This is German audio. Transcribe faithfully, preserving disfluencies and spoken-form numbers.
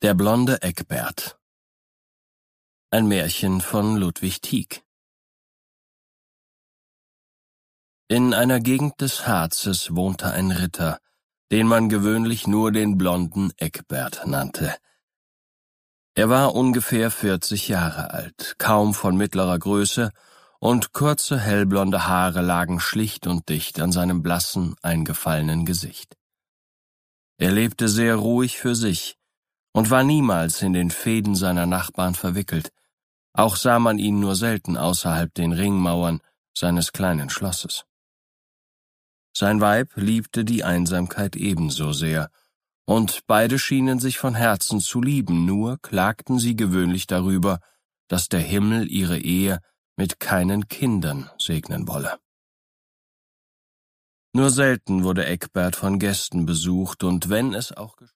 Der blonde Eckbert. Ein Märchen von Ludwig Tieck. In einer Gegend des Harzes wohnte ein Ritter, den man gewöhnlich nur den blonden Eckbert nannte. Er war ungefähr vierzig Jahre alt, kaum von mittlerer Größe, und kurze hellblonde Haare lagen schlicht und dicht an seinem blassen, eingefallenen Gesicht. Er lebte sehr ruhig für sich und war niemals in den Fehden seiner Nachbarn verwickelt, auch sah man ihn nur selten außerhalb den Ringmauern seines kleinen Schlosses. Sein Weib liebte die Einsamkeit ebenso sehr, und beide schienen sich von Herzen zu lieben, nur klagten sie gewöhnlich darüber, dass der Himmel ihre Ehe mit keinen Kindern segnen wolle. Nur selten wurde Eckbert von Gästen besucht, und wenn es auch